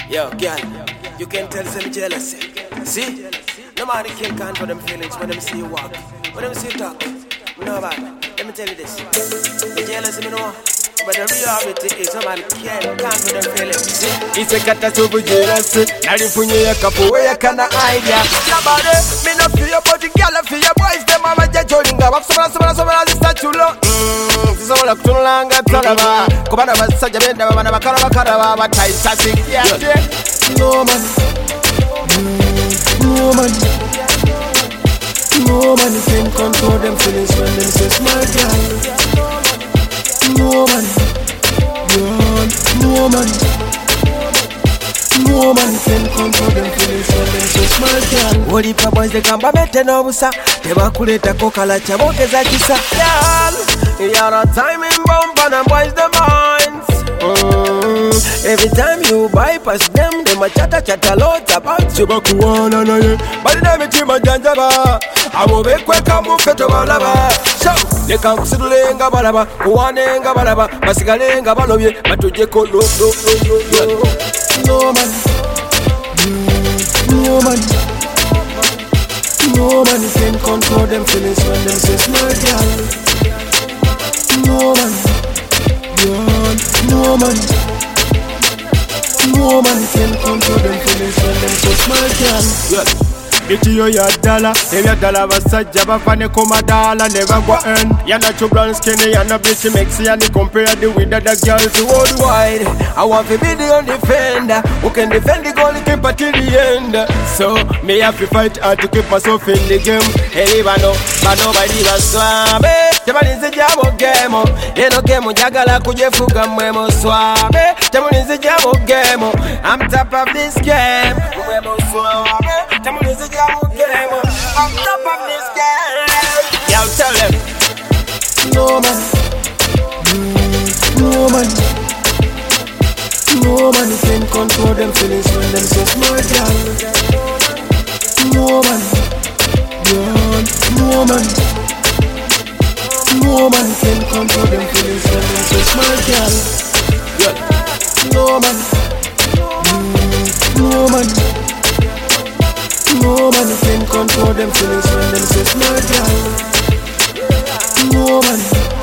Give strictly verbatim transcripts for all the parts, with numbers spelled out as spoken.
Yo, girl, you can tell some jealousy. See? No man can control them feelings when them see you walk. When them see you talk. No man, let me tell you this. The jealousy, you know. But the reality is, no man can control them feelings. See? It's a catastrophe jealousy. Narifunye ya kapuwe ya kana idea. Nobody, me no feel but the girl feel your boys. Them mama jajolinga. Wapsumana, sumana, sumana, sumana, chulo. Mmm, sisobola kutunulanga talaba. Kubana basajja benda babana bakara bakara baba taisa sikiate. No man, no man, no man can control them feelings when them say smart girl. No man, no man, no man can control them feelings when them say smart girl. Woli pa boys they kamba bete no busa. Teba kuleta kokala chabokeza kisa. Girl, you're a timing bomb and them boys the minds. Mm. Every time you bypass them, they might chatter chatter lots about you. Bakuwana na ye, bali na mitima janjaba. Amubekwe kamufeto balaba. So, leka kusidulenga balaba, kuwanenga balaba, basigalenga balobye, batujeko lo lo lo lo. No man, no man, no man can control them feelings when them say smart girl. No man, no man, no man can control them feelings when them say smart girl. Yeah. Itiyo ya dala, ebya dala basajja bafane koma dala never go end. Yana too brown skinny, yana bitch mexy, and compare the with other girls worldwide. I want to be the only defender who can defend the goalkeeper till the end. So me have to fight hard to keep myself in the game. Hey, bano, bano bali baswabe. Tebalize jabo game, eno game jagala kujefuga mwemo swabe. Tebalize jabo game, I'm top of this game. Mwemo swabe. Tebalize jabo game, I'm top of this game. Yo, tell them. No man, no man, no man can control them feelings when them say smart girl. No man, no man, no man can control them feelings when them say smart girl. No man, no man, no man can control them feelings when them say smart girl. No man,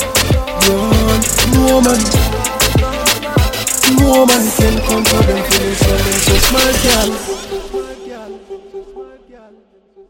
no man, no man can control them feelings when them say smart girl.